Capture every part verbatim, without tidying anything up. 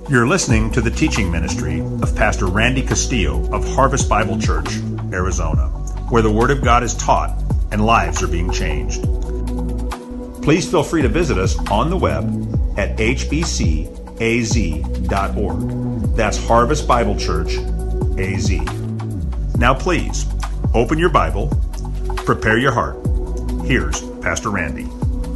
You're listening to the teaching ministry of Pastor Randy Castillo of Harvest Bible Church, Arizona, where the Word of God is taught and lives are being changed. Please feel free to visit us on the web at h b c a z dot org. That's Harvest Bible Church, A Z. Now please, open your Bible, prepare your heart. Here's Pastor Randy.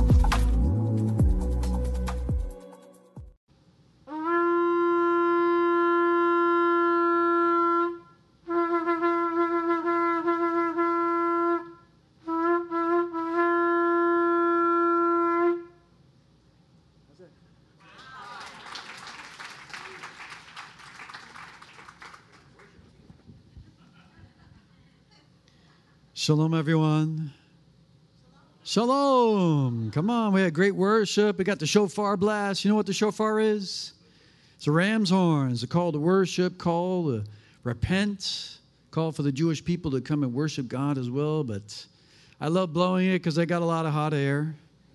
Shalom, everyone. Shalom. Come on, we had great worship. We got the shofar blast. You know what the shofar is? It's a ram's horn. It's a call to worship, call to repent, call for the Jewish people to come and worship God as well. But I love blowing it because I got a lot of hot air.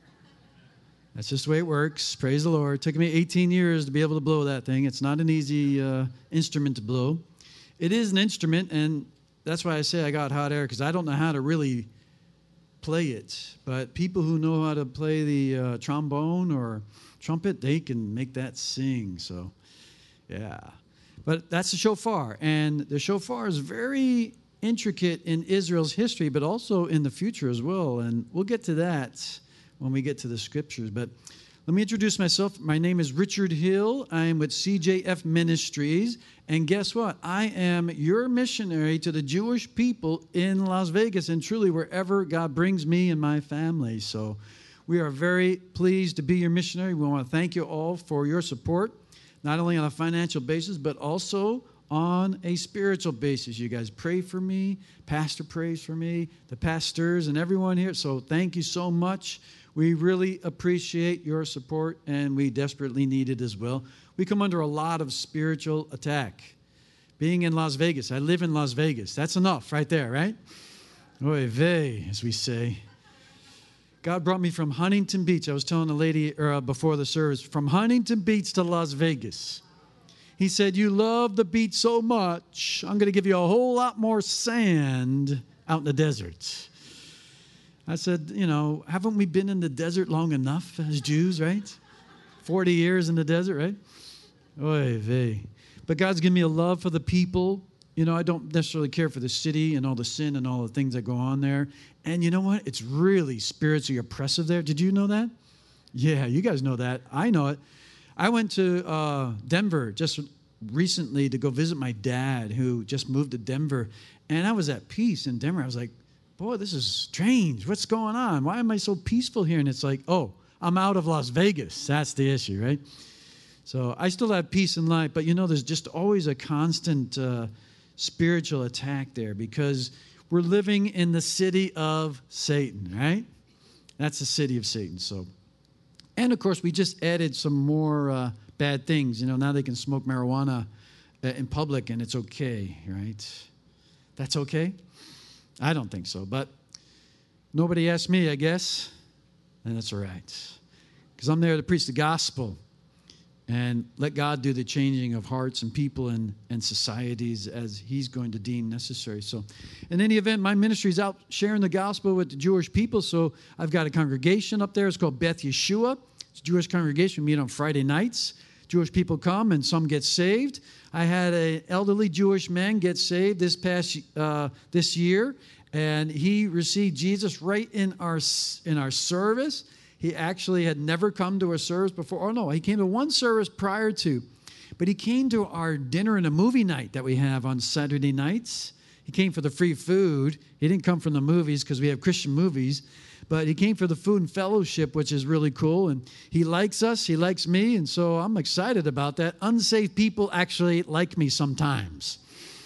That's just the way it works. Praise the Lord. It took me eighteen years to be able to blow that thing. It's not an easy uh, instrument to blow. It is an instrument, and that's why I say I got hot air, because I don't know how to really play it. But people who know how to play the uh, trombone or trumpet, they can make that sing. So, yeah. But that's the shofar. And the shofar is very intricate in Israel's history, but also in the future as well. And we'll get to that when we get to the scriptures. But let me introduce myself. My name is Richard Hill. I am with C J F Ministries. And guess what? I am your missionary to the Jewish people in Las Vegas and truly wherever God brings me and my family. So we are very pleased to be your missionary. We want to thank you all for your support, not only on a financial basis, but also on a spiritual basis. You guys pray for me. Pastor prays for me. The pastors and everyone here. So thank you so much. We really appreciate your support, and we desperately need it as well. We come under a lot of spiritual attack. Being in Las Vegas, I live in Las Vegas. That's enough right there, right? Oy vey, as we say. God brought me from Huntington Beach. I was telling the lady uh, before the service, from Huntington Beach to Las Vegas. He said, you love the beach so much, I'm going to give you a whole lot more sand out in the desert. I said, you know, haven't we been in the desert long enough as Jews, right? forty years in the desert, right? Oy vey. But God's given me a love for the people. You know, I don't necessarily care for the city and all the sin and all the things that go on there. And you know what? It's really spiritually oppressive there. Did you know that? Yeah, you guys know that. I know it. I went to uh, Denver just recently to go visit my dad, who just moved to Denver. And I was at peace in Denver. I was like, boy, this is strange. What's going on? Why am I so peaceful here? And it's like, oh, I'm out of Las Vegas. That's the issue, right? So I still have peace in life, but you know, there's just always a constant uh, spiritual attack there because we're living in the city of Satan, right? That's the city of Satan. So, and of course, we just added some more uh, bad things. You know, now they can smoke marijuana uh, in public and it's okay, right? That's okay? I don't think so, but nobody asked me, I guess, and that's all right. Because I'm there to preach the gospel and let God do the changing of hearts and people and, and societies as he's going to deem necessary. So in any event, my ministry is out sharing the gospel with the Jewish people. So I've got a congregation up there. It's called Beth Yeshua. It's a Jewish congregation. We meet on Friday nights. Jewish people come and some get saved. I had an elderly Jewish man get saved this past uh, this year, and he received Jesus right in our in our service. He actually had never come to a service before. Oh, no, he came to one service prior to. But he came to our dinner and a movie night that we have on Saturday nights. He came for the free food. He didn't come from the movies because we have Christian movies. But he came for the food and fellowship, which is really cool. And he likes us. He likes me. And so I'm excited about that. Unsaved people actually like me sometimes.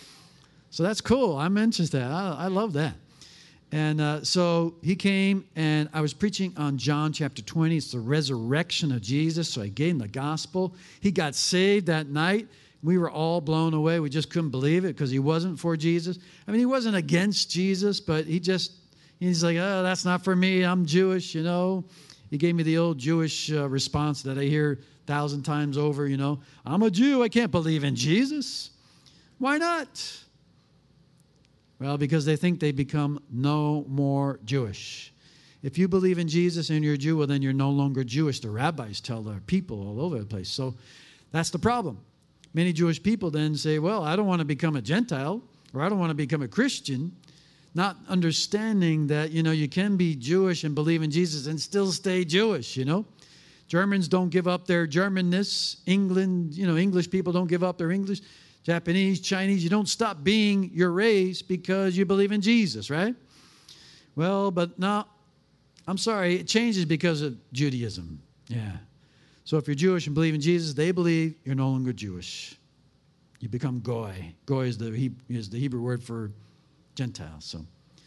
So that's cool. I'm interested. I, I love that. And uh, so he came, and I was preaching on John chapter twenty. It's the resurrection of Jesus. So I gave him the gospel. He got saved that night. We were all blown away. We just couldn't believe it because he wasn't for Jesus. I mean, he wasn't against Jesus, but he just, he's like, oh, that's not for me. I'm Jewish, you know. he gave me the old Jewish uh, response that I hear a thousand times over, you know, I'm a Jew, I can't believe in Jesus. Why not? Well, because they think they become no more Jewish. If you believe in Jesus and you're a Jew, well, then you're no longer Jewish. The rabbis tell their people all over the place. So that's the problem. Many Jewish people then say, well, I don't want to become a Gentile, or I don't want to become a Christian, not understanding that, you know, you can be Jewish and believe in Jesus and still stay Jewish, you know. Germans don't give up their Germanness. England, you know, English people don't give up their English. Japanese, Chinese, you don't stop being your race because you believe in Jesus, right? Well, but no, I'm sorry, it changes because of Judaism. Yeah. So if you're Jewish and believe in Jesus, they believe you're no longer Jewish. You become Goy. Goy is the, he, is the Hebrew word for Gentile. So,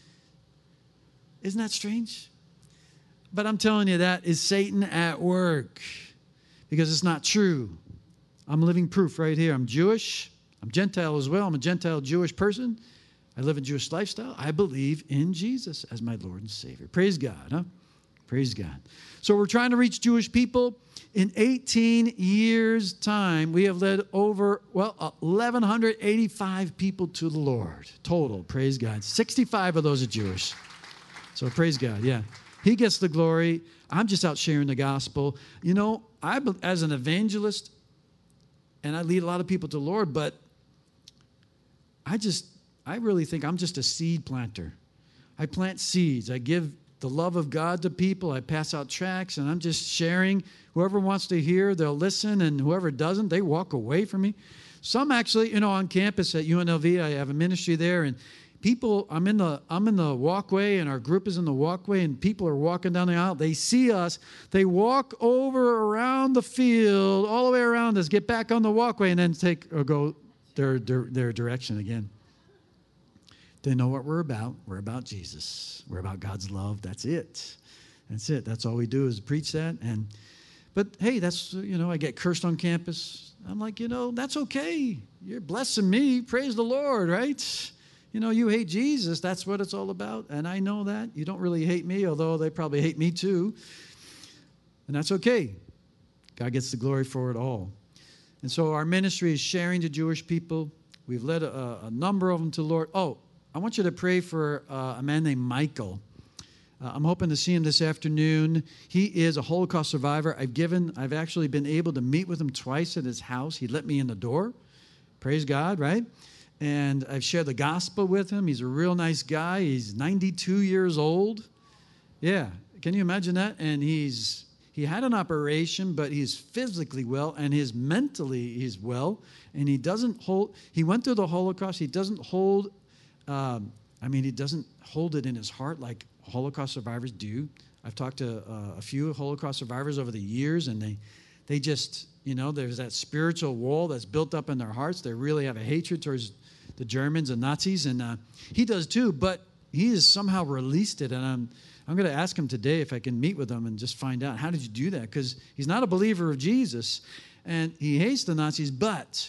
isn't that strange? But I'm telling you, that is Satan at work, because it's not true. I'm living proof right here. I'm Jewish. I'm Gentile as well. I'm a Gentile Jewish person. I live a Jewish lifestyle. I believe in Jesus as my Lord and Savior. Praise God, huh? Praise God. So we're trying to reach Jewish people. In eighteen years' time, we have led over, well, eleven eighty-five people to the Lord. Total, praise God. sixty-five of those are Jewish. So praise God, yeah. He gets the glory. I'm just out sharing the gospel. You know, I, as an evangelist, and I lead a lot of people to the Lord, but I just, I really think I'm just a seed planter. I plant seeds. I give the love of God to people. I pass out tracts, and I'm just sharing. Whoever wants to hear, they'll listen, and whoever doesn't, they walk away from me. Some actually, you know, on campus at U N L V, I have a ministry there, and people, I'm in the I'm in the walkway, and our group is in the walkway, and people are walking down the aisle. They see us. They walk over around the field, all the way around us, get back on the walkway, and then take or go their their, their direction again. They know what we're about. We're about Jesus. We're about God's love. That's it. That's it. That's all we do is preach that. And but hey, that's, you know, I get cursed on campus. I'm like, you know, that's okay. You're blessing me. Praise the Lord, right? You know, you hate Jesus. That's what it's all about. And I know that. You don't really hate me, although they probably hate me too. And that's okay. God gets the glory for it all. And so our ministry is sharing to Jewish people. We've led a, a number of them to the Lord. Oh, I want you to pray for uh, a man named Michael. Uh, I'm hoping to see him this afternoon. He is a Holocaust survivor. I've given, I've actually been able to meet with him twice at his house. He let me in the door. Praise God, right? And I've shared the gospel with him. He's a real nice guy. He's ninety-two years old. Yeah, can you imagine that? And he's he had an operation, but he's physically well, and his mentally he's well. And he doesn't hold. He went through the Holocaust. He doesn't hold. Um, I mean, he doesn't hold it in his heart like Holocaust survivors do. I've talked to uh, a few Holocaust survivors over the years, and they, they just, you know, there's that spiritual wall that's built up in their hearts. They really have a hatred towards the Germans and Nazis, and uh, he does too. But he has somehow released it, and I'm, I'm going to ask him today if I can meet with him and just find out, how did you do that? Because he's not a believer of Jesus, and he hates the Nazis, but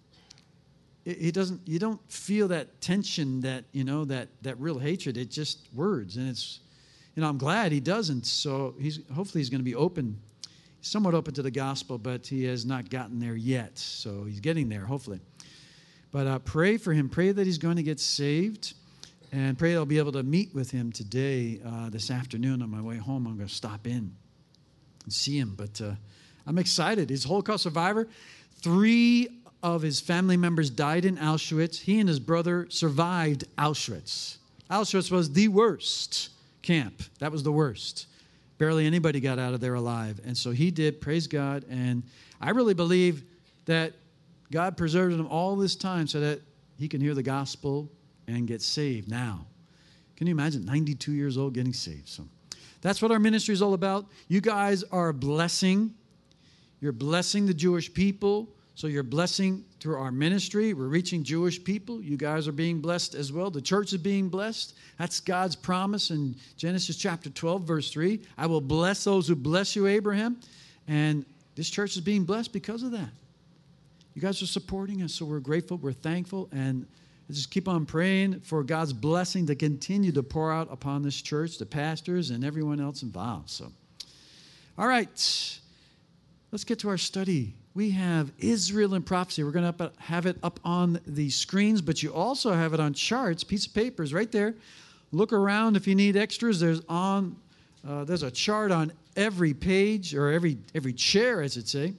he doesn't, you don't feel that tension, that, you know, that, that real hatred. It's just words. And it's, you know, I'm glad he doesn't. So he's, hopefully he's going to be open, somewhat open to the gospel, but he has not gotten there yet. So he's getting there, hopefully. But uh, pray for him. Pray that he's going to get saved, and pray I'll be able to meet with him today, uh, this afternoon on my way home. I'm going to stop in and see him. But uh, I'm excited. He's a Holocaust survivor. Three of his family members died in Auschwitz. He and his brother survived Auschwitz. Auschwitz was the worst camp. That was the worst. Barely anybody got out of there alive. And so he did, praise God. And I really believe that God preserved him all this time so that he can hear the gospel and get saved now. Can you imagine? ninety-two years old getting saved. So that's what our ministry is all about. You guys are a blessing. You're blessing the Jewish people. So you're blessing through our ministry. We're reaching Jewish people. You guys are being blessed as well. The church is being blessed. That's God's promise in Genesis chapter twelve, verse three. I will bless those who bless you, Abraham. And this church is being blessed because of that. You guys are supporting us, so we're grateful. We're thankful. And just keep on praying for God's blessing to continue to pour out upon this church, the pastors, and everyone else involved. So All right. Let's get to our study. We have Israel in prophecy. We're going to have it up on the screens, but you also have it on charts, piece of papers right there. Look around if you need extras. There's on uh, there's a chart on every page, or every every chair, as it say.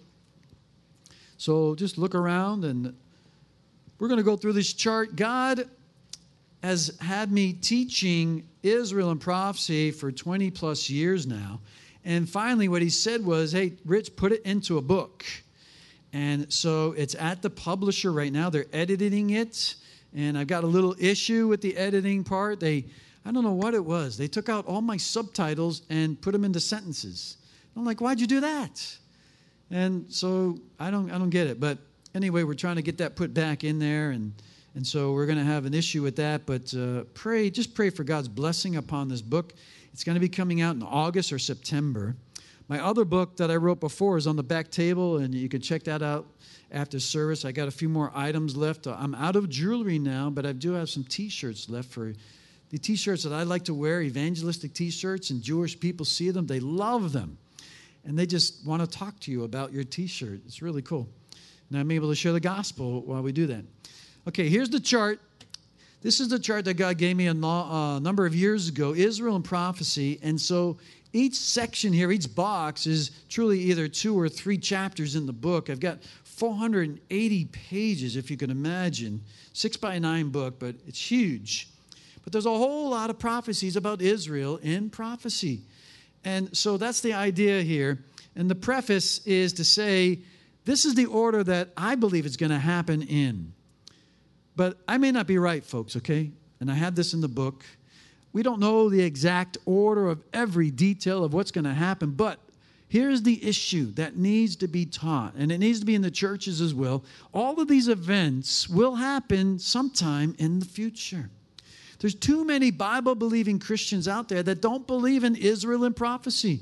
So just look around, and we're going to go through this chart. God has had me teaching Israel in prophecy for twenty plus years now. And finally, what he said was, hey, Rich, put it into a book. And so it's at the publisher right now. They're editing it. And I've got a little issue with the editing part. They, I don't know what it was. They took out all my subtitles and put them into sentences. I'm like, why'd you do that? And so I don't, I don't get it. But anyway, we're trying to get that put back in there. And, and so we're going to have an issue with that. But uh, pray, just pray for God's blessing upon this book. It's going to be coming out in August or September. My other book that I wrote before is on the back table, and you can check that out after service. I got a few more items left. I'm out of jewelry now, but I do have some T-shirts left for the T-shirts that I like to wear, evangelistic T-shirts, and Jewish people see them. They love them, and they just want to talk to you about your T-shirt. It's really cool. And I'm able to share the gospel while we do that. Okay, here's the chart. This is the chart that God gave me a uh, number of years ago, Israel and prophecy. And so each section here, each box is truly either two or three chapters in the book. I've got four hundred eighty pages, if you can imagine. Six by nine book, but it's huge. But there's a whole lot of prophecies about Israel in prophecy. And so that's the idea here. And the preface is to say, this is the order that I believe is going to happen in. But I may not be right, folks, okay? And I had this in the book. We don't know the exact order of every detail of what's going to happen, but here's the issue that needs to be taught, and it needs to be in the churches as well. All of these events will happen sometime in the future. There's too many Bible-believing Christians out there that don't believe in Israel and prophecy.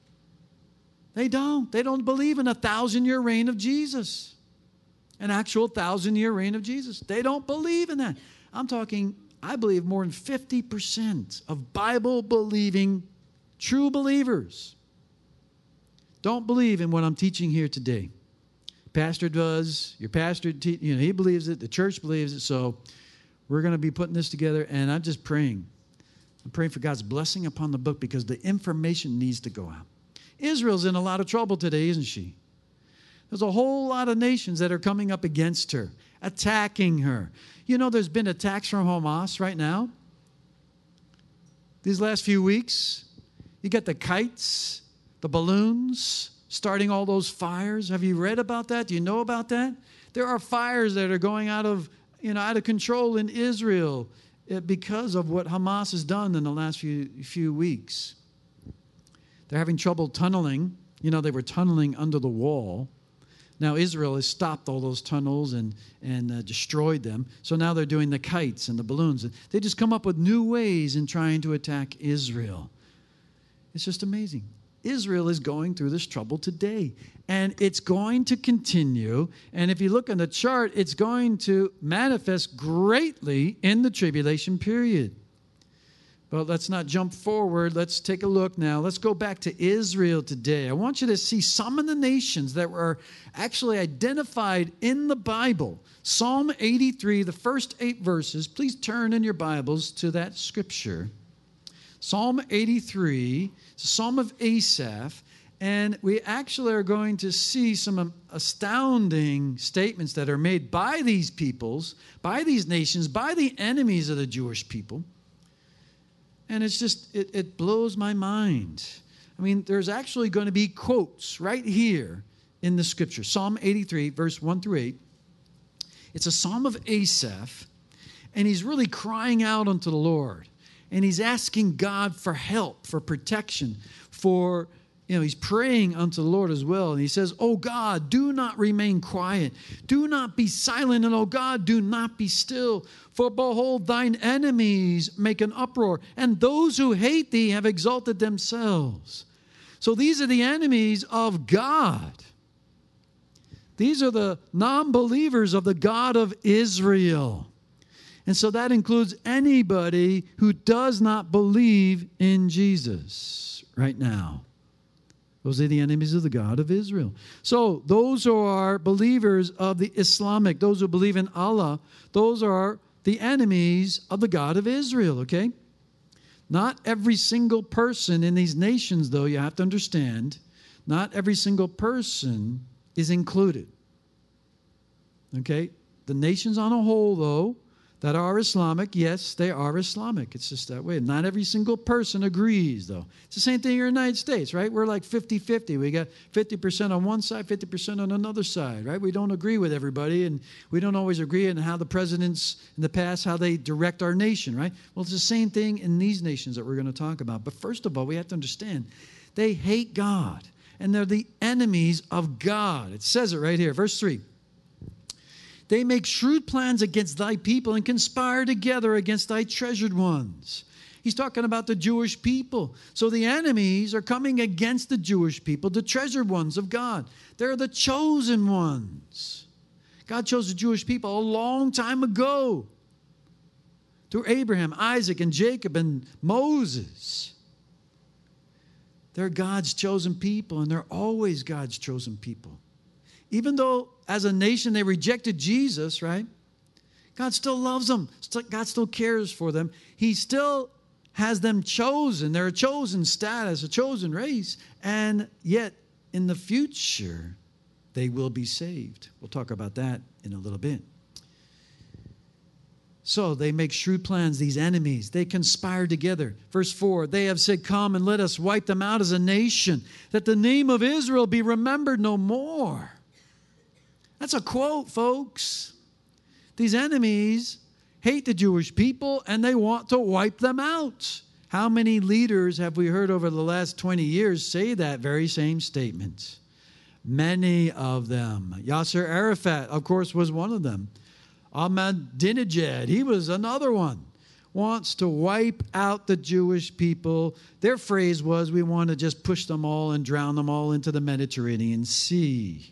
They don't. They don't believe in a thousand-year reign of Jesus. An actual thousand-year reign of Jesus. They don't believe in that. I'm talking, I believe, more than fifty percent of Bible-believing true believers don't believe in what I'm teaching here today. Pastor does. Your pastor, te- you know, he believes it. The church believes it. So we're going to be putting this together, and I'm just praying. I'm praying for God's blessing upon the book because the information needs to go out. Israel's in a lot of trouble today, isn't she? There's a whole lot of nations that are coming up against her, attacking her. You know, there's been attacks from Hamas right now. These last few weeks, you got the kites, the balloons, starting all those fires. Have you read about that? Do you know about that? There are fires that are going out of, you know, out of control in Israel because of what Hamas has done in the last few few weeks. They're having trouble tunneling. You know, they were tunneling under the wall. Now, Israel has stopped all those tunnels and, and uh, destroyed them. So now they're doing the kites and the balloons. They just come up with new ways in trying to attack Israel. It's just amazing. Israel is going through this trouble today. And it's going to continue. And if you look on the chart, it's going to manifest greatly in the tribulation period. But let's not jump forward. Let's take a look now. Let's go back to Israel today. I want you to see some of the nations that were actually identified in the Bible. Psalm eighty-three, the first eight verses. Please turn in your Bibles to that scripture. Psalm eighty-three, it's a psalm of Asaph. And we actually are going to see some astounding statements that are made by these peoples, by these nations, by the enemies of the Jewish people. And it's just, it, it blows my mind. I mean, there's actually going to be quotes right here in the scripture. Psalm eighty-three, verse one through eight. It's a psalm of Asaph, and he's really crying out unto the Lord. And he's asking God for help, for protection, for, you know, he's praying unto the Lord as well. And he says, "Oh God, do not remain quiet. Do not be silent. And oh God, do not be still. For behold, thine enemies make an uproar, and those who hate thee have exalted themselves." So these are the enemies of God. These are the non-believers of the God of Israel. And so that includes anybody who does not believe in Jesus right now. Those are the enemies of the God of Israel. So those who are believers of the Islamic, those who believe in Allah, those are the enemies of the God of Israel, okay? Not every single person in these nations, though, you have to understand, not every single person is included. Okay? The nations on a whole, though, that are Islamic, yes, they are Islamic. It's just that way. Not every single person agrees, though. It's the same thing here in the United States, right? We're like fifty-fifty. We got fifty percent on one side, fifty percent on another side, right? We don't agree with everybody, and we don't always agree on how the presidents in the past, how they direct our nation, right? Well, it's the same thing in these nations that we're going to talk about. But first of all, we have to understand, they hate God, and they're the enemies of God. It says it right here, verse three. They make shrewd plans against thy people and conspire together against thy treasured ones. He's talking about the Jewish people. So the enemies are coming against the Jewish people, the treasured ones of God. They're the chosen ones. God chose the Jewish people a long time ago through Abraham, Isaac, and Jacob, and Moses. They're God's chosen people, and they're always God's chosen people. Even though as a nation they rejected Jesus, right? God still loves them. God still cares for them. He still has them chosen. They're a chosen status, a chosen race. And yet, in the future, they will be saved. We'll talk about that in a little bit. So they make shrewd plans, these enemies. They conspire together. Verse four, they have said, come and let us wipe them out as a nation, that the name of Israel be remembered no more. That's a quote, folks. These enemies hate the Jewish people and they want to wipe them out. How many leaders have we heard over the last twenty years say that very same statement? Many of them. Yasser Arafat, of course, was one of them. Ahmadinejad, he was another one. Wants to wipe out the Jewish people. Their phrase was, we want to just push them all and drown them all into the Mediterranean Sea.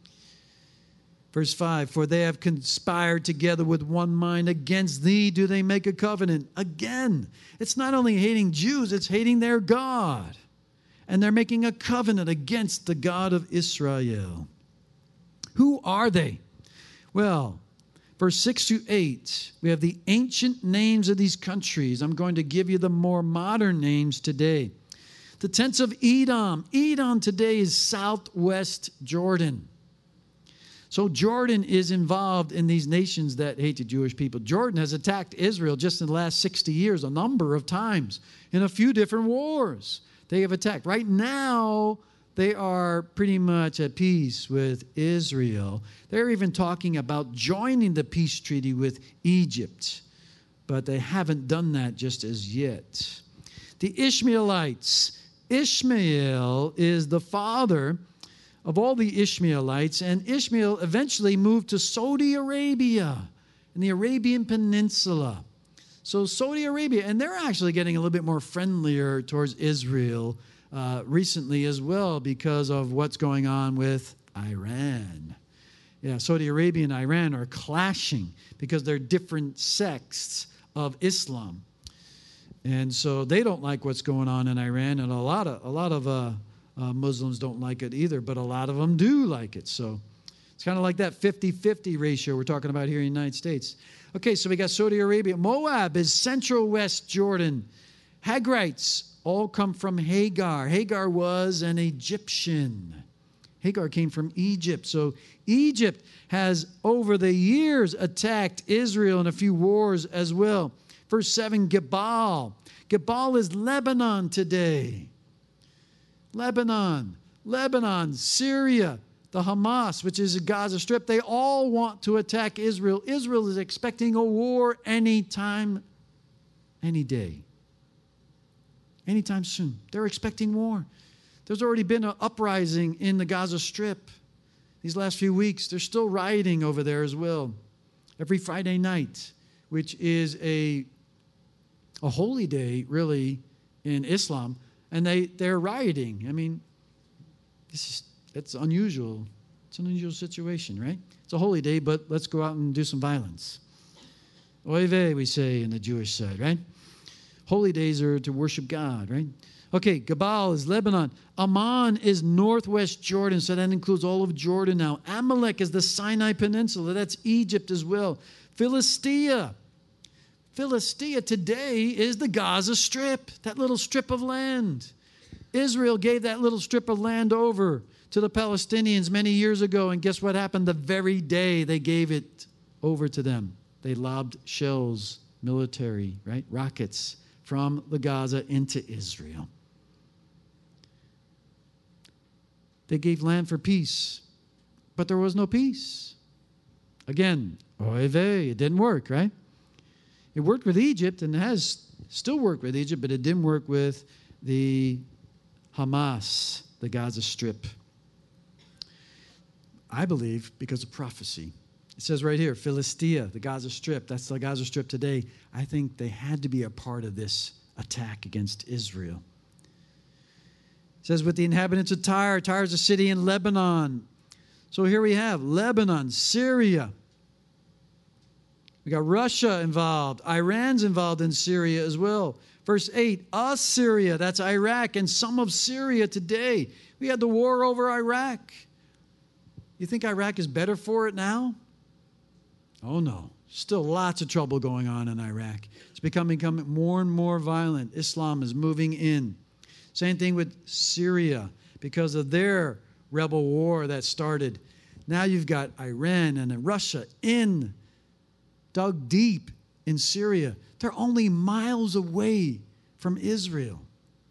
Verse five, for they have conspired together with one mind. Against thee do they make a covenant. Again, it's not only hating Jews, it's hating their God. And they're making a covenant against the God of Israel. Who are they? Well, verse six to eight, we have the ancient names of these countries. I'm going to give you the more modern names today. The tents of Edom. Edom today is southwest Jordan. So Jordan is involved in these nations that hate the Jewish people. Jordan has attacked Israel just in the last sixty years, a number of times, in a few different wars. They have attacked. Right now, they are pretty much at peace with Israel. They're even talking about joining the peace treaty with Egypt, but they haven't done that just as yet. The Ishmaelites. Ishmael is the father of all the Ishmaelites, and Ishmael eventually moved to Saudi Arabia in the Arabian Peninsula. So Saudi Arabia, and they're actually getting a little bit more friendlier towards Israel uh, recently as well because of what's going on with Iran. Yeah, Saudi Arabia and Iran are clashing because they're different sects of Islam. And so they don't like what's going on in Iran, and a lot of a lot of uh, uh, Muslims don't like it either, but a lot of them do like it. So it's kind of like that fifty-fifty ratio we're talking about here in the United States. Okay, so we got Saudi Arabia. Moab is central west Jordan. Hagrites all come from Hagar. Hagar was an Egyptian. Hagar came from Egypt. So Egypt has over the years attacked Israel in a few wars as well. Verse seven, Gebal. Gebal is Lebanon today. Lebanon, Lebanon, Syria, the Hamas, which is the Gaza Strip, they all want to attack Israel. Israel is expecting a war anytime, any day. Anytime soon. They're expecting war. There's already been an uprising in the Gaza Strip. These last few weeks, they're still rioting over there as well. Every Friday night, which is a, a holy day, really, in Islam. And they, they're rioting. I mean, this is it's unusual. It's an unusual situation, right? It's a holy day, but let's go out and do some violence. Oy vey, we say in the Jewish side, right? Holy days are to worship God, right? Okay, Gebal is Lebanon. Ammon is northwest Jordan, so that includes all of Jordan now. Amalek is the Sinai Peninsula. That's Egypt as well. Philistia. Philistia today is the Gaza Strip, that little strip of land. Israel gave that little strip of land over to the Palestinians many years ago, and guess what happened the very day they gave it over to them? They lobbed shells, military, right, rockets from the Gaza into Israel. They gave land for peace, but there was no peace. Again, oy vey, it didn't work, right? It worked with Egypt and has still worked with Egypt, but it didn't work with the Hamas, the Gaza Strip. I believe because of prophecy. It says right here, Philistia, the Gaza Strip. That's the Gaza Strip today. I think they had to be a part of this attack against Israel. It says with the inhabitants of Tyre. Tyre is a city in Lebanon. So here we have Lebanon, Syria. We got Russia involved. Iran's involved in Syria as well. Verse eight, Assyria, that's Iraq, and some of Syria today. We had the war over Iraq. You think Iraq is better for it now? Oh no, still lots of trouble going on in Iraq. It's becoming, becoming more and more violent. Islam is moving in. Same thing with Syria because of their rebel war that started. Now you've got Iran and then Russia in, dug deep in Syria. They're only miles away from Israel.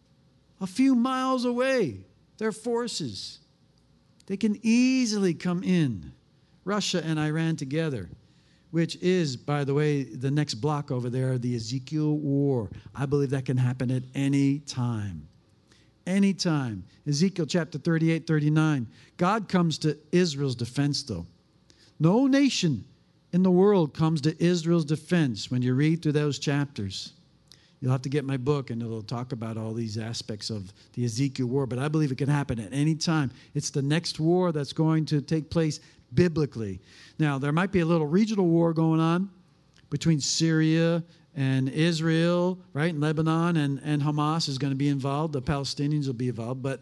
A few miles away, their forces. They can easily come in, Russia and Iran together, which is, by the way, the next block over there, the Ezekiel War. I believe that can happen at any time. Any time. Ezekiel chapter thirty-eight, thirty-nine. God comes to Israel's defense, though. No nation in the world comes to Israel's defense when you read through those chapters. You'll have to get my book, and it'll talk about all these aspects of the Ezekiel War. But I believe it can happen at any time. It's the next war that's going to take place biblically. Now, there might be a little regional war going on between Syria and Israel, right? And Lebanon and, and Hamas is going to be involved. The Palestinians will be involved. But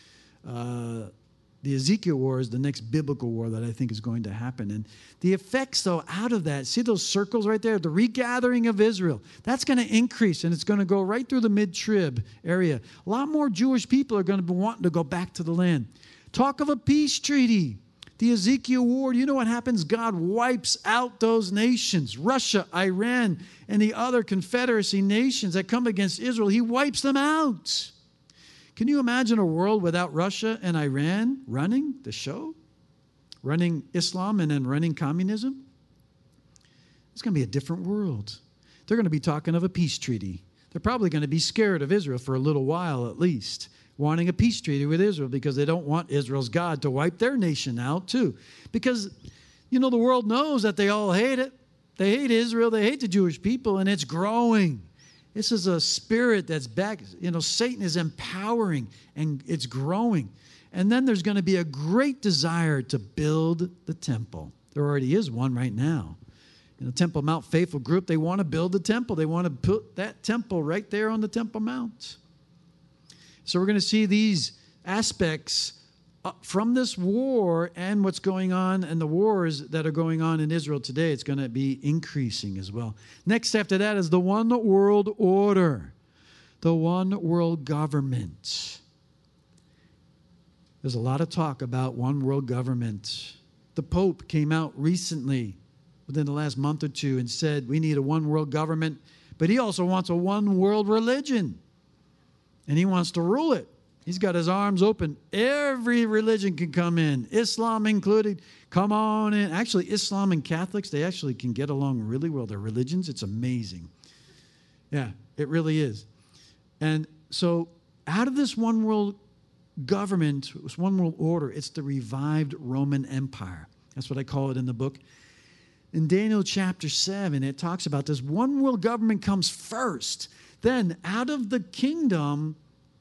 uh, the Ezekiel War is the next biblical war that I think is going to happen. And the effects, though, out of that, see those circles right there? The regathering of Israel. That's going to increase, and it's going to go right through the mid-trib area. A lot more Jewish people are going to be wanting to go back to the land. Talk of a peace treaty. The Ezekiel War, you know what happens? God wipes out those nations, Russia, Iran, and the other Confederacy nations that come against Israel. He wipes them out. Can you imagine a world without Russia and Iran running the show? Running Islam and then running communism? It's going to be a different world. They're going to be talking of a peace treaty. They're probably going to be scared of Israel for a little while at least, wanting a peace treaty with Israel because they don't want Israel's God to wipe their nation out too. Because, you know, the world knows that they all hate it. They hate Israel. They hate the Jewish people, and it's growing. This is a spirit that's back. You know, Satan is empowering, and it's growing. And then there's going to be a great desire to build the temple. There already is one right now. In the Temple Mount Faithful group, they want to build the temple. They want to put that temple right there on the Temple Mount. So we're going to see these aspects from this war and what's going on and the wars that are going on in Israel today. It's going to be increasing as well. Next after that is the one world order, the one world government. There's a lot of talk about one world government. The Pope came out recently within the last month or two and said we need a one world government, but he also wants a one world religion. And he wants to rule it. He's got his arms open. Every religion can come in, Islam included. Come on in. Actually, Islam and Catholics, they actually can get along really well. Their religions, it's amazing. Yeah, it really is. And so out of this one world government, this one world order, it's the revived Roman Empire. That's what I call it in the book. In Daniel chapter seven, it talks about this one world government comes first. Then out of the kingdom,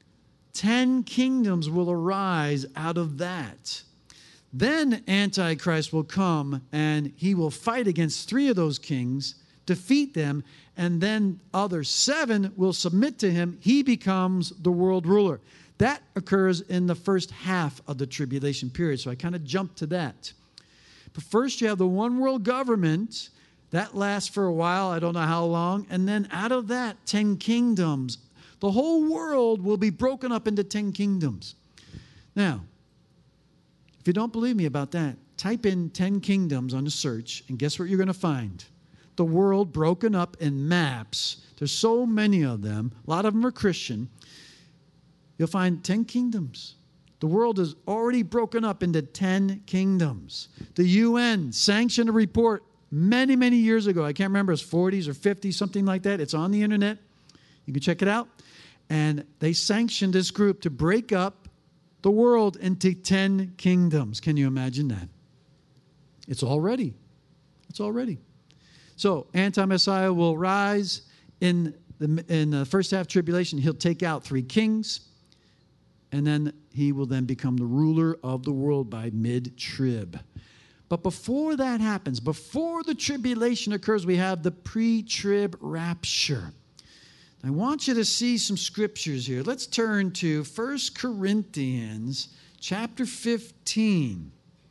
ten kingdoms will arise out of that. Then Antichrist will come and he will fight against three of those kings defeat them, and then other seven will submit to him. He becomes the world ruler. That occurs in the first half of the tribulation period, so I kind of jumped to that. But first you have the one world government. That lasts for a while, I don't know how long, and then out of that, ten kingdoms. The whole world will be broken up into ten kingdoms. Now, if you don't believe me about that, type in ten kingdoms on the search, and guess what you're going to find? The world broken up in maps. There's so many of them. A lot of them are Christian. You'll find ten kingdoms. The world is already broken up into ten kingdoms. The U N sanctioned a report many, many years ago. I can't remember, it's forties or fifties, something like that. It's on the internet. You can check it out. And they sanctioned this group to break up the world into ten kingdoms. Can you imagine that? It's already. It's already. So, anti-Messiah will rise in the, in the first half tribulation. He'll take out three kings. And then he will then become the ruler of the world by mid-trib. But before that happens, before the tribulation occurs, we have the pre-trib rapture. I want you to see some scriptures here. Let's turn to First Corinthians chapter fifteen.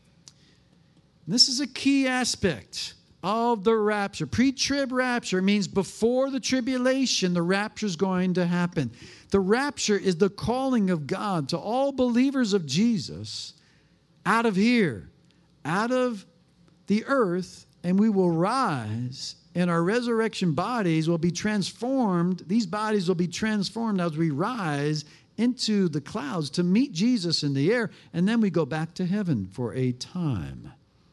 This is a key aspect of the rapture. Pre-trib rapture means before the tribulation, the rapture is going to happen. The rapture is the calling of God to all believers of Jesus out of here, out of the earth, and we will rise, and our resurrection bodies will be transformed. These bodies will be transformed as we rise into the clouds to meet Jesus in the air, and then we go back to heaven for a time.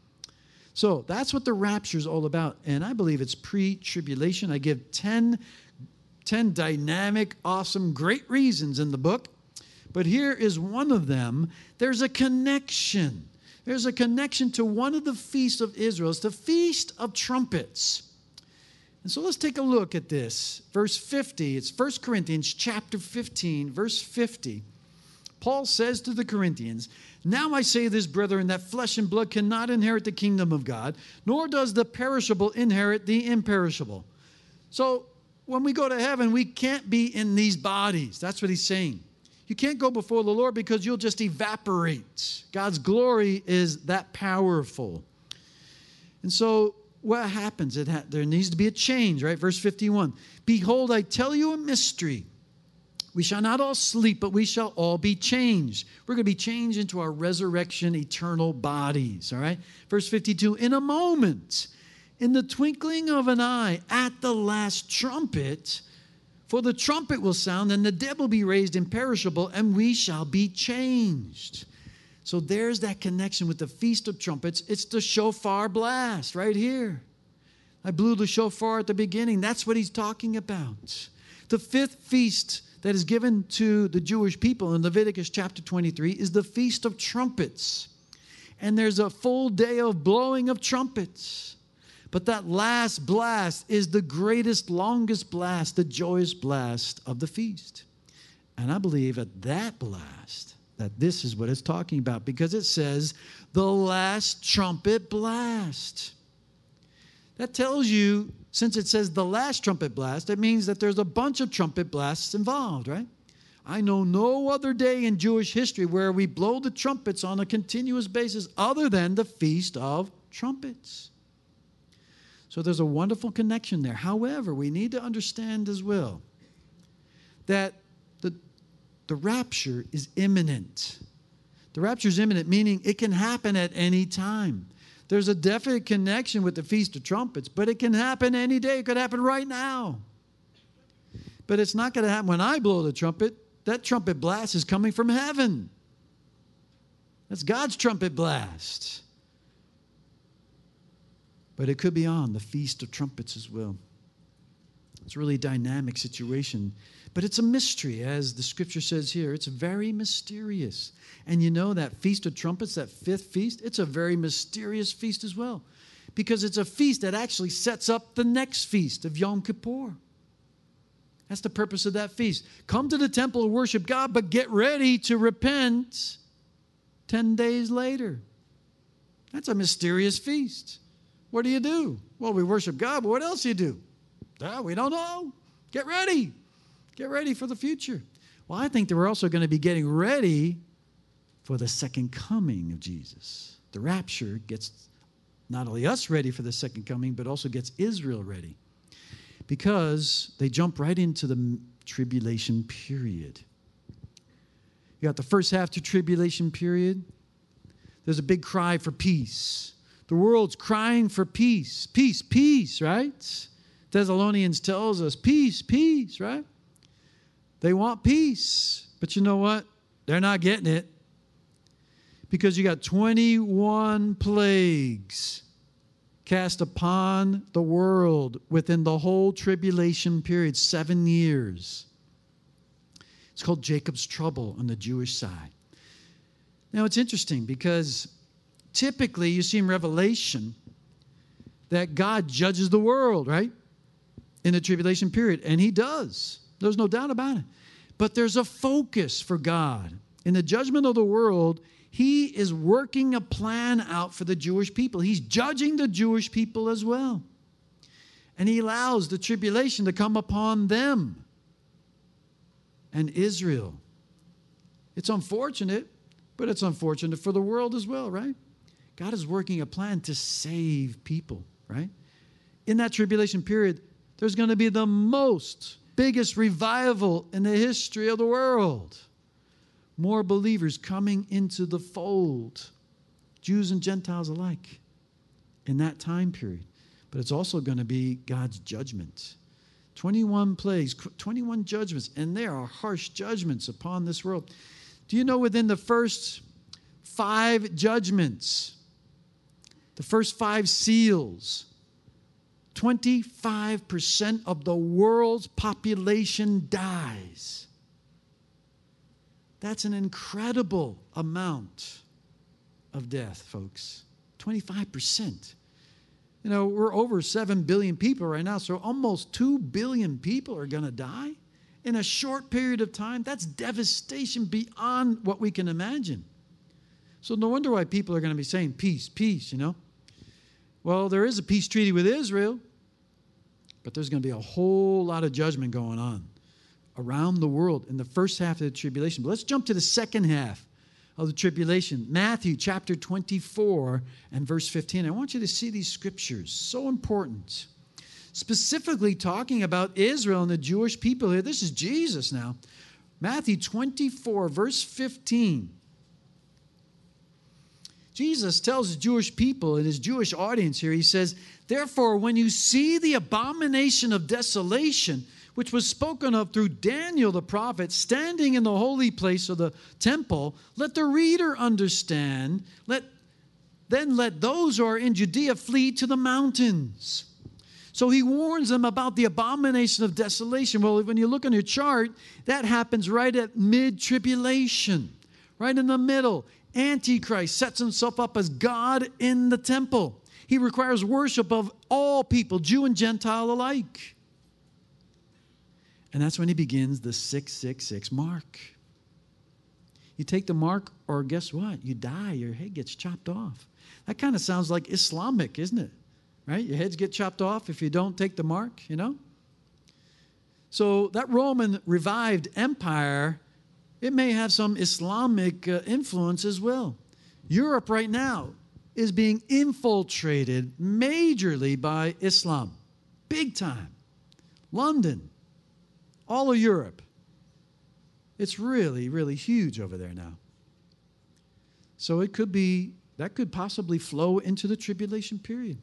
So that's what the rapture is all about, and I believe it's pre-tribulation. I give ten, ten dynamic, awesome, great reasons in the book, but here is one of them. There's a connection. There's a connection to one of the feasts of Israel. It's the Feast of Trumpets. And so let's take a look at this. Verse fifty, it's First Corinthians chapter fifteen, verse fifty. Paul says to the Corinthians, "Now I say this, brethren, that flesh and blood cannot inherit the kingdom of God, nor does the perishable inherit the imperishable." So when we go to heaven, we can't be in these bodies. That's what he's saying. You can't go before the Lord because you'll just evaporate. God's glory is that powerful. And so what happens? It ha- there needs to be a change, right? Verse fifty-one. "Behold, I tell you a mystery. We shall not all sleep, but we shall all be changed." We're going to be changed into our resurrection, eternal bodies, all right? Verse fifty-two. "In a moment, in the twinkling of an eye, at the last trumpet, for the trumpet will sound, and the dead will be raised imperishable, and we shall be changed." So there's that connection with the Feast of Trumpets. It's the shofar blast right here. I blew the shofar at the beginning. That's what he's talking about. The fifth feast that is given to the Jewish people in Leviticus chapter twenty-three is the Feast of Trumpets. And there's a full day of blowing of trumpets. But that last blast is the greatest, longest blast, the joyous blast of the feast. And I believe at that blast, that this is what it's talking about, because it says the last trumpet blast. That tells you, since it says the last trumpet blast, it means that there's a bunch of trumpet blasts involved, right? I know no other day in Jewish history where we blow the trumpets on a continuous basis other than the Feast of Trumpets. So there's a wonderful connection there. However, we need to understand as well that the, the rapture is imminent. The rapture is imminent, meaning it can happen at any time. There's a definite connection with the Feast of Trumpets, but it can happen any day. It could happen right now. But it's not going to happen when I blow the trumpet. That trumpet blast is coming from heaven. That's God's trumpet blast. But it could be on the Feast of Trumpets as well. It's a really dynamic situation. But it's a mystery, as the scripture says here. It's very mysterious. And you know that Feast of Trumpets, that fifth feast, it's a very mysterious feast as well. Because it's a feast that actually sets up the next feast of Yom Kippur. That's the purpose of that feast. Come to the temple and worship God, but get ready to repent ten days later. That's a mysterious feast. What do you do? Well, we worship God, but what else do you do? Ah, we don't know. Get ready. Get ready for the future. Well, I think that we're also going to be getting ready for the second coming of Jesus. The rapture gets not only us ready for the second coming, but also gets Israel ready. Because they jump right into the tribulation period. You got the first half to tribulation period. There's a big cry for peace. The world's crying for peace. Peace, peace, right? Thessalonians tells us, peace, peace, right? They want peace. But you know what? They're not getting it. Because you got twenty-one plagues cast upon the world within the whole tribulation period, seven years. It's called Jacob's trouble on the Jewish side. Now, it's interesting because typically you see in Revelation that God judges the world, right? In the tribulation period. And he does. There's no doubt about it. But there's a focus for God. In the judgment of the world, he is working a plan out for the Jewish people. He's judging the Jewish people as well. And he allows the tribulation to come upon them and Israel. It's unfortunate, but it's unfortunate for the world as well, right? God is working a plan to save people, right? In that tribulation period, there's going to be the most biggest revival in the history of the world. More believers coming into the fold, Jews and Gentiles alike, in that time period. But it's also going to be God's judgment. twenty-one plagues, twenty-one judgments, and there are harsh judgments upon this world. Do you know within the first five judgments, the first five seals, twenty-five percent of the world's population dies? That's an incredible amount of death, folks. twenty-five percent. You know, we're over seven billion people right now, so almost two billion people are going to die in a short period of time. That's devastation beyond what we can imagine. So no wonder why people are going to be saying peace, peace, you know. Well, there is a peace treaty with Israel, but there's going to be a whole lot of judgment going on around the world in the first half of the tribulation. But let's jump to the second half of the tribulation. Matthew chapter twenty-four and verse fifteen. I want you to see these scriptures. So important. Specifically talking about Israel and the Jewish people here. This is Jesus now. Matthew twenty-four verse fifteen. Jesus tells the Jewish people and his Jewish audience here, he says, therefore, when you see the abomination of desolation, which was spoken of through Daniel the prophet, standing in the holy place of the temple, let the reader understand. Let, then let those who are in Judea flee to the mountains. So he warns them about the abomination of desolation. Well, when you look on your chart, that happens right at mid-tribulation, right in the middle. Antichrist sets himself up as God in the temple. He requires worship of all people, Jew and Gentile alike. And that's when he begins the six six six mark. You take the mark, or guess what? You die. Your head gets chopped off. That kind of sounds like Islamic, isn't it? Right? Your heads get chopped off if you don't take the mark, you know? So that Roman revived empire, it may have some Islamic uh, influence as well. Europe right now is being infiltrated majorly by Islam. Big time. London. All of Europe. It's really, really huge over there now. So it could be, that could possibly flow into the tribulation period.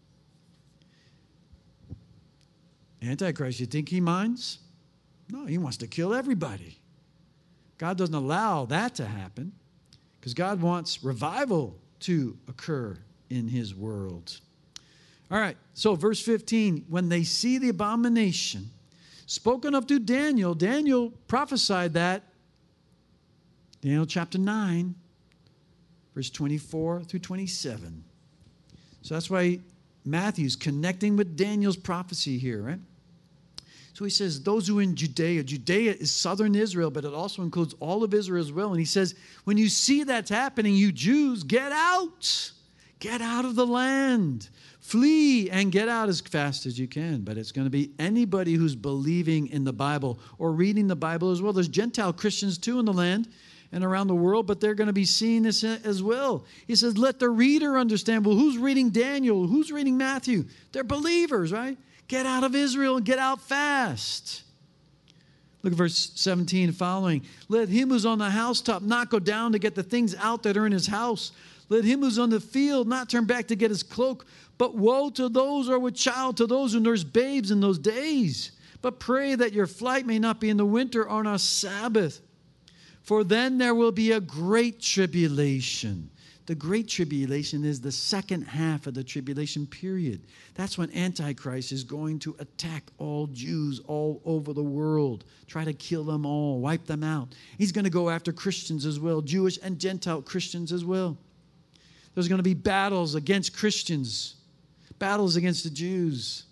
Antichrist, you think he minds? No, he wants to kill everybody. God doesn't allow that to happen because God wants revival to occur in his world. All right, so verse fifteen, when they see the abomination spoken of to Daniel, Daniel prophesied that. Daniel chapter nine, verse twenty-four through twenty-seven. So that's why Matthew's connecting with Daniel's prophecy here, right? So he says, those who are in Judea, Judea is southern Israel, but it also includes all of Israel as well. And he says, when you see that's happening, you Jews, get out. Get out of the land. Flee and get out as fast as you can. But it's going to be anybody who's believing in the Bible or reading the Bible as well. There's Gentile Christians too in the land and around the world, but they're going to be seeing this as well. He says, let the reader understand. Well, who's reading Daniel? Who's reading Matthew? They're believers, right? Get out of Israel and get out fast. Look at verse seventeen and following. Let him who's on the housetop not go down to get the things out that are in his house. Let him who's on the field not turn back to get his cloak. But woe to those who are with child, to those who nurse babes in those days. But pray that your flight may not be in the winter or on a Sabbath. For then there will be a great tribulation. The great tribulation is the second half of the tribulation period. That's when Antichrist is going to attack all Jews all over the world, try to kill them all, wipe them out. He's going to go after Christians as well, Jewish and Gentile Christians as well. There's going to be battles against Christians, battles against the Jews.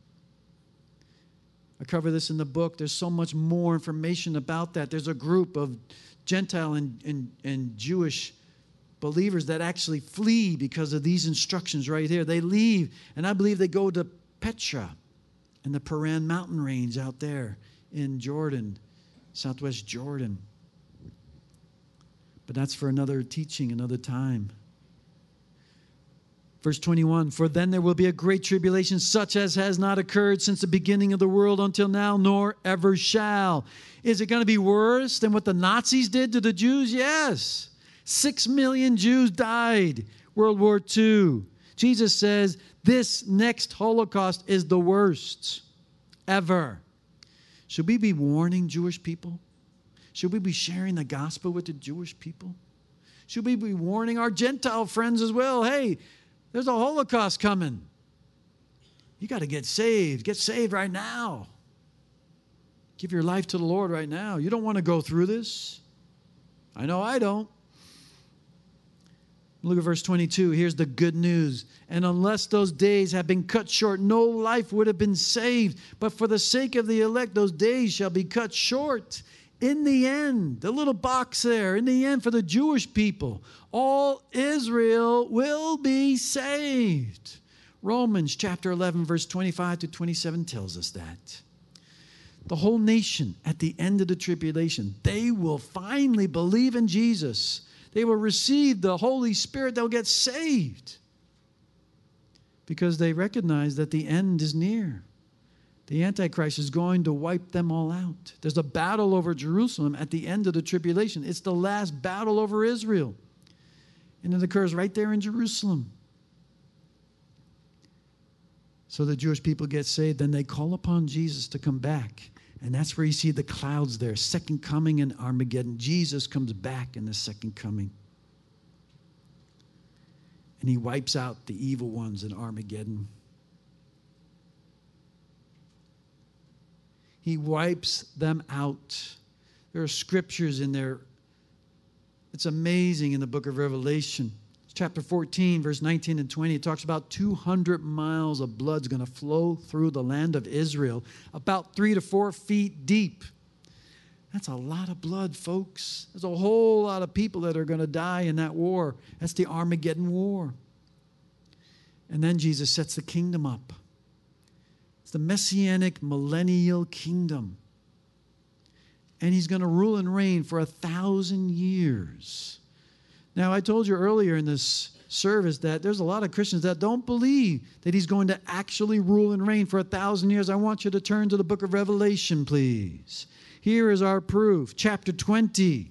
I cover this in the book. There's so much more information about that. There's a group of Gentile and, and, and Jewish believers that actually flee because of these instructions right here. They leave, and I believe they go to Petra in the Paran mountain range out there in Jordan, southwest Jordan. But that's for another teaching, another time. Verse twenty-one, for then there will be a great tribulation such as has not occurred since the beginning of the world until now, nor ever shall. Is it going to be worse than what the Nazis did to the Jews? Yes. Six million Jews died, World War Two. Jesus says this next Holocaust is the worst ever. Should we be warning Jewish people? Should we be sharing the gospel with the Jewish people? Should we be warning our Gentile friends as well? Hey, there's a Holocaust coming. You got to get saved. Get saved right now. Give your life to the Lord right now. You don't want to go through this. I know I don't. Look at verse twenty-two. Here's the good news. And unless those days have been cut short, no life would have been saved. But for the sake of the elect, those days shall be cut short. In the end, the little box there, in the end for the Jewish people, all Israel will be saved. Romans chapter eleven, verse twenty-five to twenty-seven tells us that. The whole nation at the end of the tribulation, they will finally believe in Jesus. They will receive the Holy Spirit. They'll get saved because they recognize that the end is near. The Antichrist is going to wipe them all out. There's a battle over Jerusalem at the end of the tribulation. It's the last battle over Israel. And it occurs right there in Jerusalem. So the Jewish people get saved. Then they call upon Jesus to come back. And that's where you see the clouds there. Second coming in Armageddon. Jesus comes back in the second coming. And he wipes out the evil ones in Armageddon. He wipes them out. There are scriptures in there. It's amazing in the book of Revelation. Chapter fourteen, verse nineteen and twenty, it talks about two hundred miles of blood's going to flow through the land of Israel, about three to four feet deep. That's a lot of blood, folks. There's a whole lot of people that are going to die in that war. That's the Armageddon war. And then Jesus sets the kingdom up. It's the Messianic millennial kingdom. And he's going to rule and reign for a thousand years. Now, I told you earlier in this service that there's a lot of Christians that don't believe that he's going to actually rule and reign for a thousand years. I want you to turn to the book of Revelation, please. Here is our proof. Chapter twenty.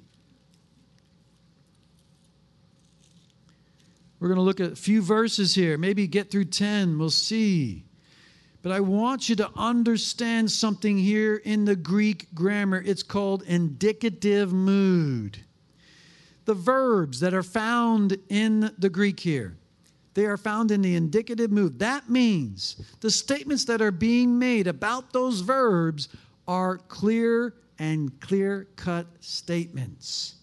We're going to look at a few verses here. Maybe get through ten. We'll see. But I want you to understand something here in the Greek grammar. It's called indicative mood. The verbs that are found in the Greek here, they are found in the indicative mood. That means the statements that are being made about those verbs are clear and clear-cut statements.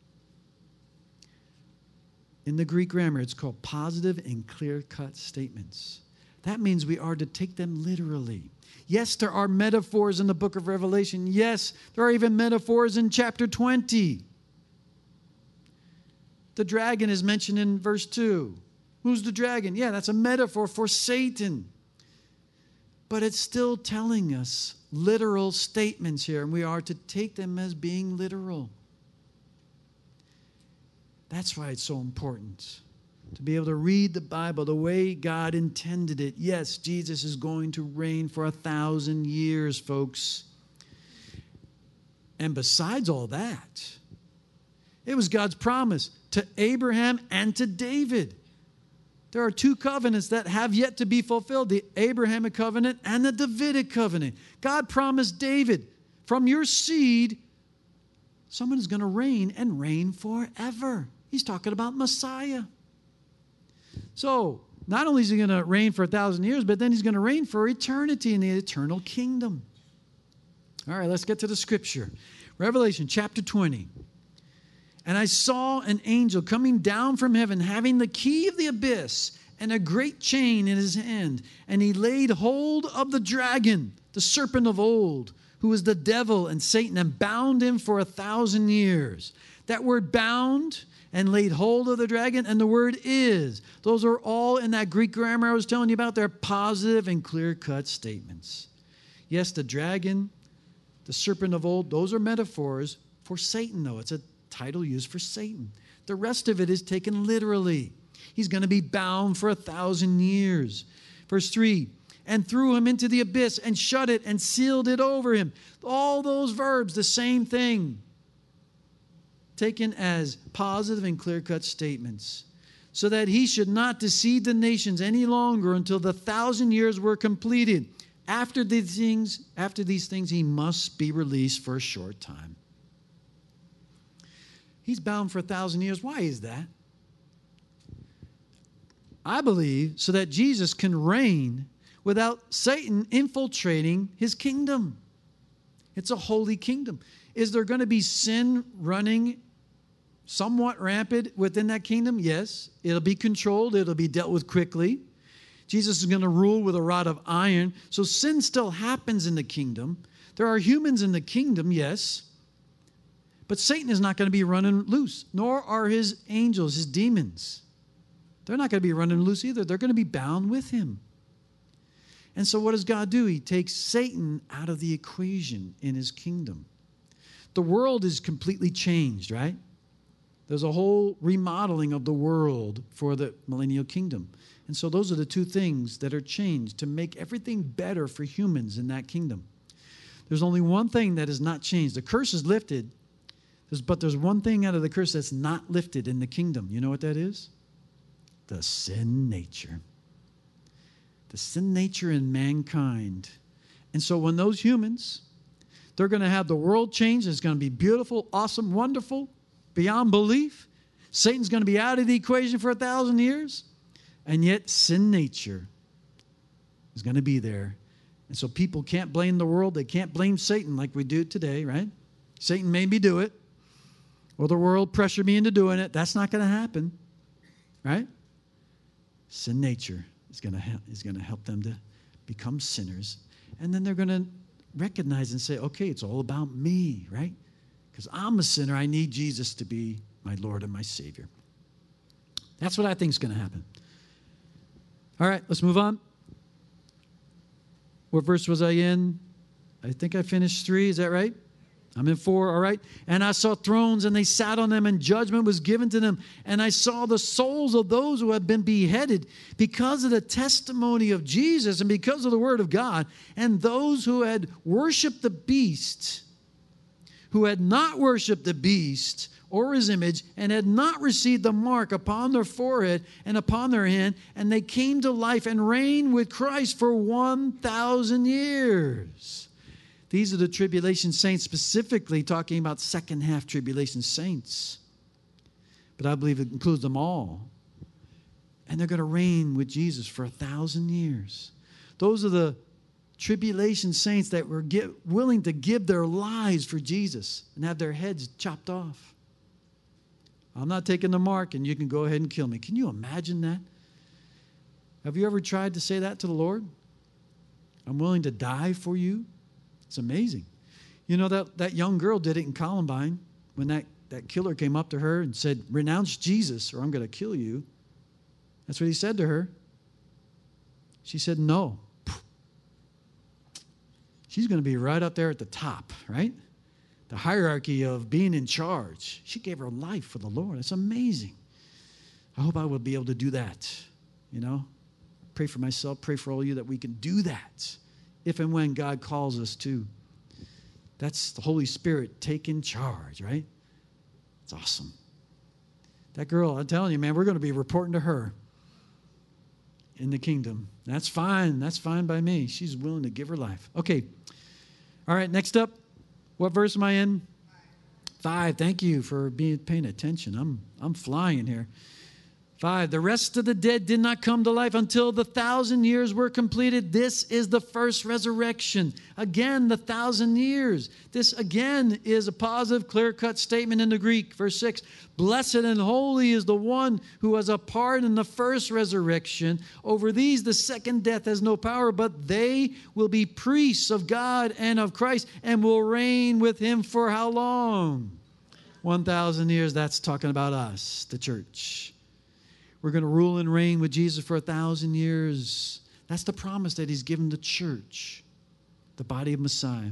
In the Greek grammar, it's called positive and clear-cut statements. That means we are to take them literally. Yes, there are metaphors in the book of Revelation. Yes, there are even metaphors in chapter twenty. The dragon is mentioned in verse two. Who's the dragon? Yeah, that's a metaphor for Satan. But it's still telling us literal statements here, and we are to take them as being literal. That's why it's so important to be able to read the Bible the way God intended it. Yes, Jesus is going to reign for a thousand years, folks. And besides all that, it was God's promise to Abraham and to David. There are two covenants that have yet to be fulfilled, the Abrahamic covenant and the Davidic covenant. God promised David, from your seed, someone is going to reign and reign forever. He's talking about Messiah. So, not only is he going to reign for a thousand years, but then he's going to reign for eternity in the eternal kingdom. All right, let's get to the scripture. Revelation chapter twenty. And I saw an angel coming down from heaven, having the key of the abyss and a great chain in his hand. And he laid hold of the dragon, the serpent of old, who is the devil and Satan, and bound him for a thousand years. That word bound and laid hold of the dragon, and the word is. Those are all in that Greek grammar I was telling you about. They're positive and clear-cut statements. Yes, the dragon, the serpent of old, those are metaphors for Satan, though. It's a title used for Satan. The rest of it is taken literally. He's going to be bound for a thousand years. Verse three, and threw him into the abyss and shut it and sealed it over him. All those verbs, the same thing, taken as positive and clear-cut statements, so that he should not deceive the nations any longer until the thousand years were completed. After these things, after these things, he must be released for a short time. He's bound for a thousand years. Why is that? I believe so that Jesus can reign without Satan infiltrating his kingdom. It's a holy kingdom. Is there going to be sin running somewhat rampant within that kingdom? Yes. It'll be controlled. It'll be dealt with quickly. Jesus is going to rule with a rod of iron. So sin still happens in the kingdom. There are humans in the kingdom, yes. But Satan is not going to be running loose, nor are his angels, his demons. They're not going to be running loose either. They're going to be bound with him. And so what does God do? He takes Satan out of the equation in his kingdom. The world is completely changed, right? There's a whole remodeling of the world for the millennial kingdom. And so those are the two things that are changed to make everything better for humans in that kingdom. There's only one thing that is not changed. The curse is lifted. There's, but there's one thing out of the curse that's not lifted in the kingdom. You know what that is? The sin nature. The sin nature in mankind. And so when those humans, they're going to have the world change. It's going to be beautiful, awesome, wonderful, beyond belief. Satan's going to be out of the equation for a thousand years. And yet sin nature is going to be there. And so people can't blame the world. They can't blame Satan like we do today, right? Satan made me do it. Or the world pressured me into doing it. That's not going to happen, right? Sin nature is going to help, is going to help them to become sinners. And then they're going to recognize and say, okay, it's all about me, right? Because I'm a sinner. I need Jesus to be my Lord and my Savior. That's what I think is going to happen. All right, let's move on. What verse was I in? I think I finished three. Is that right? I'm in four, all right? And I saw thrones, and they sat on them, and judgment was given to them. And I saw the souls of those who had been beheaded because of the testimony of Jesus and because of the word of God, and those who had worshiped the beast, who had not worshiped the beast or his image, and had not received the mark upon their forehead and upon their hand, and they came to life and reigned with Christ for one thousand years. These are the tribulation saints, specifically talking about second half tribulation saints. But I believe it includes them all. And they're going to reign with Jesus for a thousand years. Those are the tribulation saints that were get, willing to give their lives for Jesus and have their heads chopped off. I'm not taking the mark, and you can go ahead and kill me. Can you imagine that? Have you ever tried to say that to the Lord? I'm willing to die for you. It's amazing. You know, that, that young girl did it in Columbine when that, that killer came up to her and said, renounce Jesus or I'm going to kill you. That's what he said to her. She said no. She's going to be right up there at the top, right? The hierarchy of being in charge. She gave her life for the Lord. It's amazing. I hope I will be able to do that, you know. Pray for myself, pray for all of you that we can do that if and when God calls us to. That's the Holy Spirit taking charge, right? It's awesome. That girl, I'm telling you, man, we're going to be reporting to her in the kingdom. That's fine. That's fine by me. She's willing to give her life. Okay. All right, next up. What verse am I in? Five. Thank you for being paying attention. I'm I'm flying here. Five. The rest of the dead did not come to life until the thousand years were completed. This is the first resurrection. Again, the thousand years. This again is a positive, clear-cut statement in the Greek. Verse six. Blessed and holy is the one who has a part in the first resurrection. Over these the second death has no power, but they will be priests of God and of Christ and will reign with him for how long? One thousand years. That's talking about us, the church. We're going to rule and reign with Jesus for a thousand years. That's the promise that he's given the church, the body of Messiah.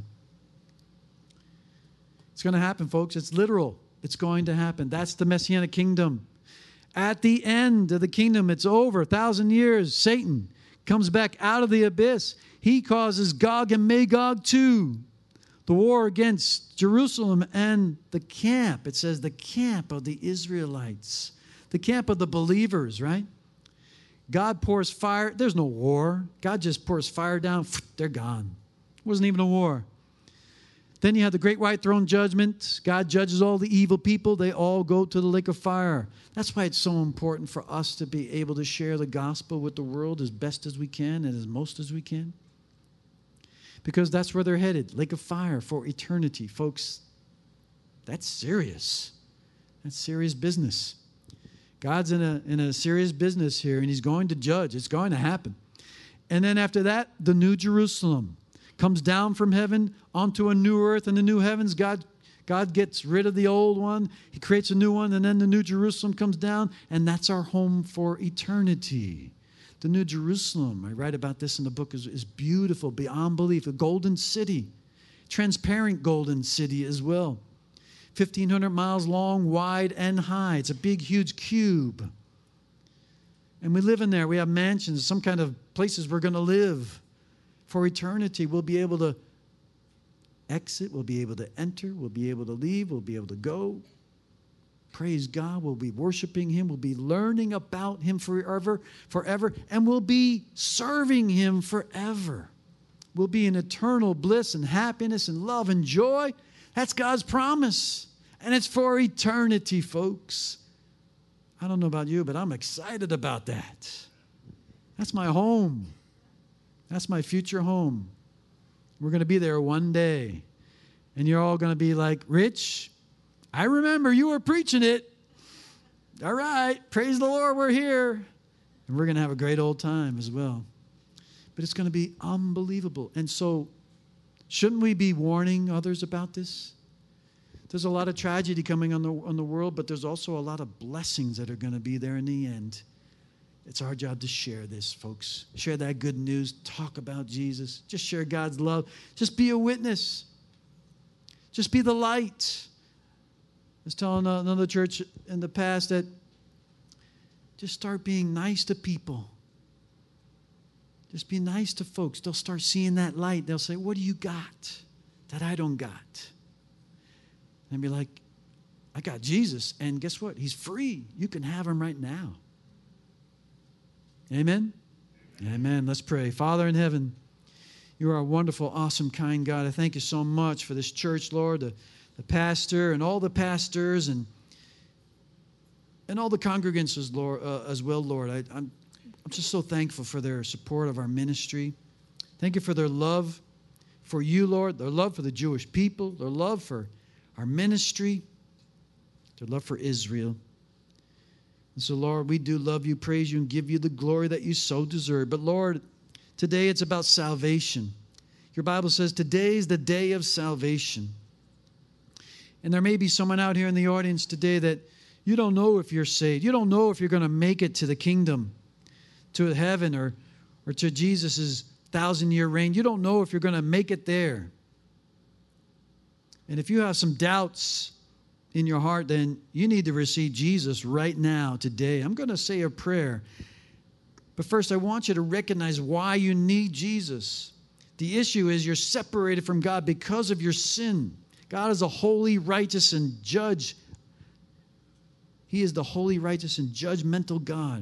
It's going to happen, folks. It's literal. It's going to happen. That's the Messianic kingdom. At the end of the kingdom, it's over. A thousand years, Satan comes back out of the abyss. He causes Gog and Magog too. The war against Jerusalem and the camp. It says the camp of the Israelites. The camp of the believers, right? God pours fire. There's no war. God just pours fire down. They're gone. It wasn't even a war. Then you have the great white throne judgment. God judges all the evil people. They all go to the lake of fire. That's why it's so important for us to be able to share the gospel with the world as best as we can and as most as we can. Because that's where they're headed. Lake of fire for eternity. Folks, that's serious. That's serious business. God's in a, in a serious business here, and he's going to judge. It's going to happen. And then after that, the New Jerusalem comes down from heaven onto a new earth and the new heavens. God, God gets rid of the old one. He creates a new one, and then the New Jerusalem comes down, and that's our home for eternity. The New Jerusalem, I write about this in the book, is, is beautiful beyond belief. A golden city, transparent golden city as well. fifteen hundred miles long, wide, and high. It's a big, huge cube. And we live in there. We have mansions, some kind of places we're going to live for eternity. We'll be able to exit. We'll be able to enter. We'll be able to leave. We'll be able to go. Praise God. We'll be worshiping him. We'll be learning about him forever, forever. And we'll be serving him forever. We'll be in eternal bliss and happiness and love and joy. That's God's promise. And it's for eternity, folks. I don't know about you, but I'm excited about that. That's my home. That's my future home. We're going to be there one day. And you're all going to be like, Rich, I remember you were preaching it. All right, praise the Lord, we're here. And we're going to have a great old time as well. But it's going to be unbelievable. And so, shouldn't we be warning others about this? There's a lot of tragedy coming on the, on the world, but there's also a lot of blessings that are going to be there in the end. It's our job to share this, folks. Share that good news. Talk about Jesus. Just share God's love. Just be a witness. Just be the light. I was telling another church in the past that just start being nice to people. Just be nice to folks. They'll start seeing that light. They'll say, what do you got that I don't got? And be like, I got Jesus. And guess what? He's free. You can have him right now. Amen? Amen. Amen. Let's pray. Father in heaven, you are a wonderful, awesome, kind God. I thank you so much for this church, Lord, the, the pastor and all the pastors and and all the congregants as, Lord, uh, as well, Lord. I, I'm, I'm just so thankful for their support of our ministry. Thank you for their love for you, Lord, their love for the Jewish people, their love for our ministry, their love for Israel. And so, Lord, we do love you, praise you, and give you the glory that you so deserve. But, Lord, today it's about salvation. Your Bible says today is the day of salvation. And there may be someone out here in the audience today that you don't know if you're saved. You don't know if you're going to make it to the kingdom. to heaven or, or to Jesus' thousand-year reign. You don't know if you're going to make it there. And if you have some doubts in your heart, then you need to receive Jesus right now, today. I'm going to say a prayer. But first, I want you to recognize why you need Jesus. The issue is you're separated from God because of your sin. God is a holy, righteous, and judge. He is the holy, righteous, and judgmental God.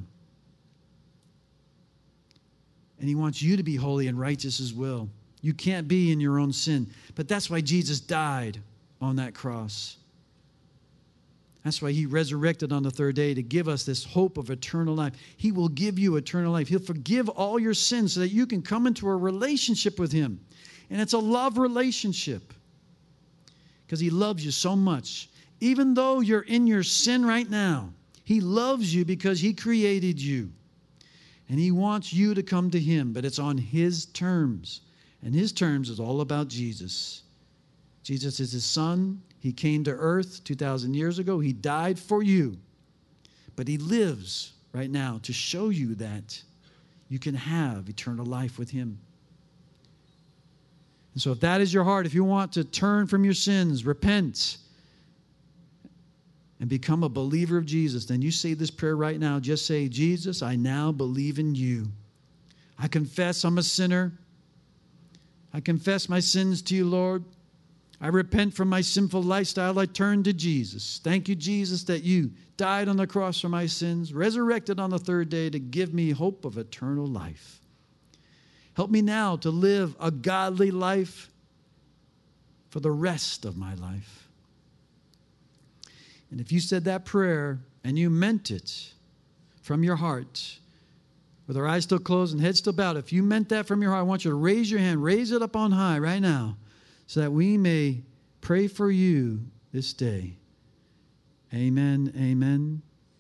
And He wants you to be holy and righteous as well. You can't be in your own sin. But that's why Jesus died on that cross. That's why He resurrected on the third day, to give us this hope of eternal life. He will give you eternal life. He'll forgive all your sins so that you can come into a relationship with Him. And it's a love relationship because He loves you so much. Even though you're in your sin right now, He loves you because He created you. And He wants you to come to Him, but it's on His terms. And His terms is all about Jesus. Jesus is His Son. He came to earth two thousand years ago. He died for you. But He lives right now to show you that you can have eternal life with Him. And so if that is your heart, if you want to turn from your sins, repent, and become a believer of Jesus, then you say this prayer right now. Just say, Jesus, I now believe in You. I confess I'm a sinner. I confess my sins to You, Lord. I repent from my sinful lifestyle. I turn to Jesus. Thank You, Jesus, that You died on the cross for my sins, resurrected on the third day to give me hope of eternal life. Help me now to live a godly life for the rest of my life. And if you said that prayer and you meant it from your heart, with our eyes still closed and head still bowed, if you meant that from your heart, I want you to raise your hand, raise it up on high right now, so that we may pray for you this day. Amen, amen.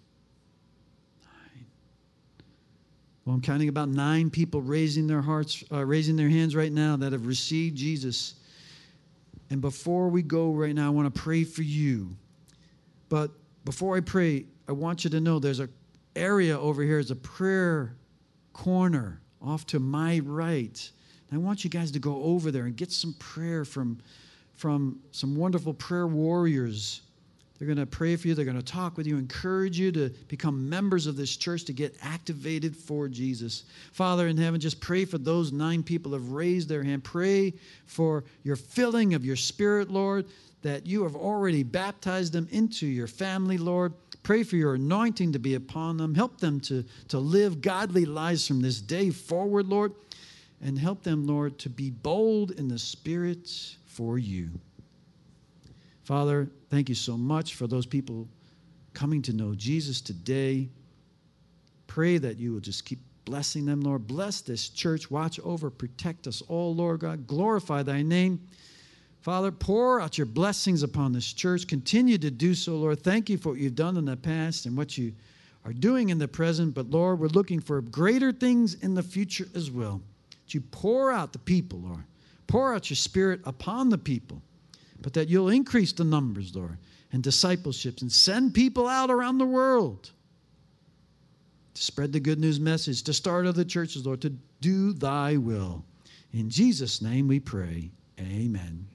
Well, I'm counting about nine people raising their hearts, uh, raising their hands right now that have received Jesus. And before we go right now, I want to pray for you. But before I pray, I want you to know there's an area over here. It's a prayer corner off to my right. I want you guys to go over there and get some prayer from, from some wonderful prayer warriors. They're going to pray for you. They're going to talk with you, encourage you to become members of this church, to get activated for Jesus. Father in heaven, just pray for those nine people who have raised their hand. Pray for your filling of your Spirit, Lord, that you have already baptized them into your family, Lord. Pray for your anointing to be upon them. Help them to, to live godly lives from this day forward, Lord. And help them, Lord, to be bold in the Spirit for you. Father, thank you so much for those people coming to know Jesus today. Pray that you will just keep blessing them, Lord. Bless this church. Watch over, protect us all, Lord God. Glorify thy name. Father, pour out your blessings upon this church. Continue to do so, Lord. Thank you for what you've done in the past and what you are doing in the present. But, Lord, we're looking for greater things in the future as well. That you pour out the people, Lord. Pour out your Spirit upon the people. But that you'll increase the numbers, Lord, and discipleships, and send people out around the world to spread the good news message, to start other churches, Lord, to do thy will. In Jesus' name we pray. Amen.